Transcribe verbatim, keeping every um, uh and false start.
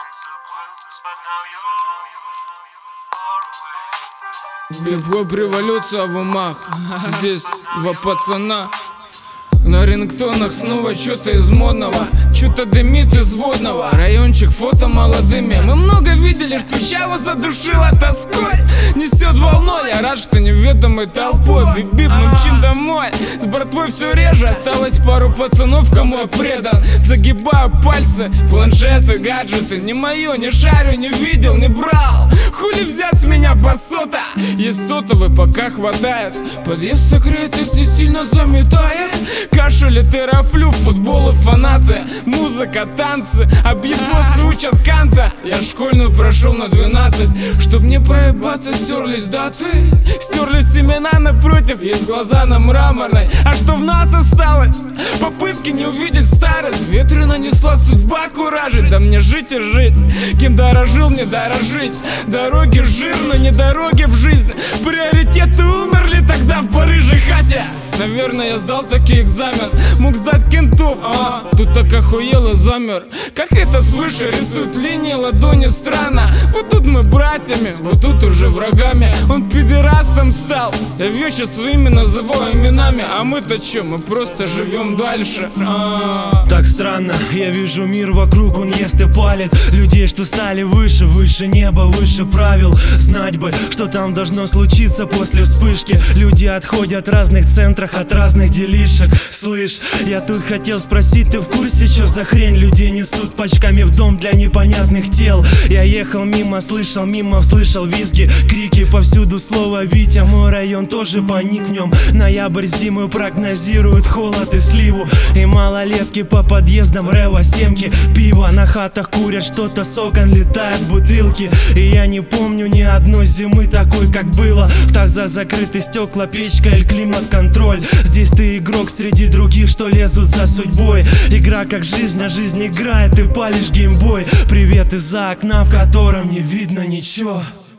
Хип-хоп революция в умах. Здесь два пацана. На рингтонах снова что-то из модного, что-то дымит из водного. Райончик фото молодыми. Мы много видели, что Чава задушила тоской. Несет волной, я рад, что неведомой толпой. Бип-бип, мы мчим домой. С братвой все реже, осталось пару пацанов, кому я предан. Загибаю пальцы, планшеты, гаджеты. Не мое, не шарю, не видел, не брал. Хули взять с меня басота? Есть сотовый, пока хватает. Подъезд согреет, если сильно заметает. Кашель, терафлю, футбол и фанаты. Музыка, танцы, объебосы учат канта. Я школьную прошел на двенадцать. Чтоб не поебаться, стерлись даты. Стерлись имена напротив, есть глаза на мраморной. А что в нас осталось? Попытки не увидеть старость. Ветры нанесла судьба куражит. Да мне жить и жить. Кем дорожил, не дорожить. Дороги жир, но не дороги в жизнь. Приоритеты умерли тогда в барыжей хате. Наверное, я сдал таки экзамен. Мог сдать кентов, а тут так охуел и замер. Как это свыше рисует линии ладони странно. Вот тут мы братьями, вот тут уже врагами. Он пидорасом стал. Я вещи своими называю именами. А мы-то чё, мы просто живем дальше. а Так странно, я вижу мир вокруг, он ест и палит. Людей, что стали выше, выше неба, выше правил. Знать бы, что там должно случиться после вспышки. Люди отходят в разных центрах от разных делишек. Слышь, я тут хотел спросить, ты в курсе, что за хрень людей несут пачками в дом для непонятных тел? Я ехал мимо, слышал мимо, слышал визги, крики, повсюду слово Витя. Мой район тоже паник в нем. Ноябрь зиму прогнозирует холод и сливу. И малолетки по подъездам рева, семки, пиво. На хатах курят что-то, с окон летают бутылки. И я не помню ни одной зимы такой, как было. В тазах закрыты стекла, печка или климат-контроль. Здесь ты игрок среди других, что лезут за судьбой. Игра как жизнь, а жизнь играет, ты палишь геймбой. Привет из-за окна, в котором не видно ничего.